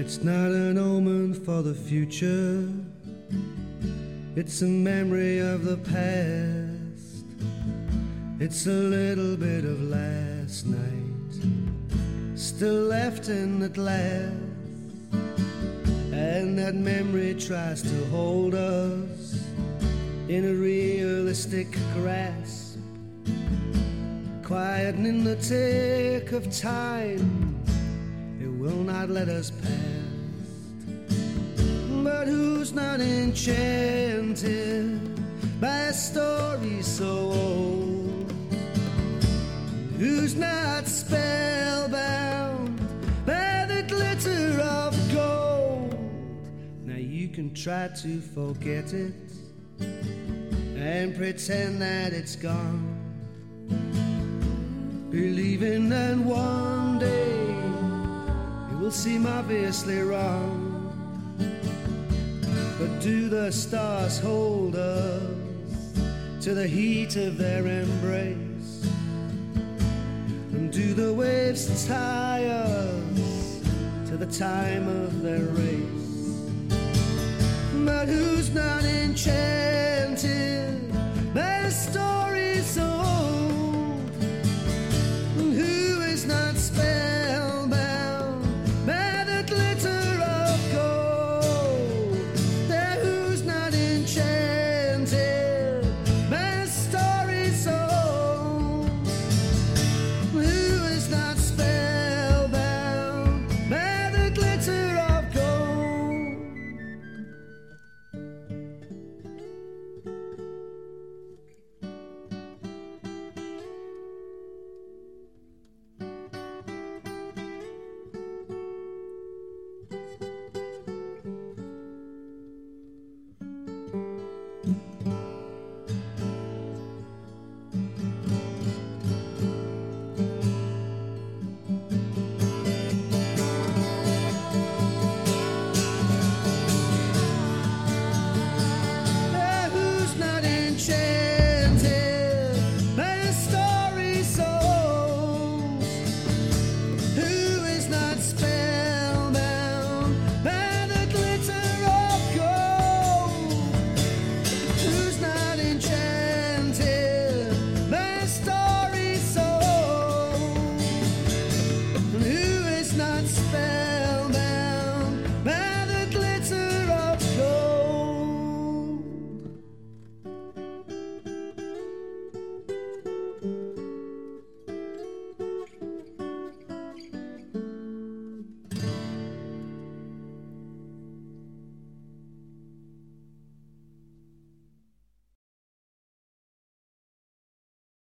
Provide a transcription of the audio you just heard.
It's not an omen for the future, it's a memory of the past. It's a little bit of last night still left in the glass, and that memory tries to hold us in a realistic grasp, quietening the tick of time. It will not let us past. But who's not enchanted by a story so old? Who's not spellbound by the glitter of gold? Now you can try to forget it and pretend that it's gone, believing that one day it will seem obviously wrong. But do the stars hold us to the heat of their embrace? And do the waves tie us to the time of their race? But who's not enchanted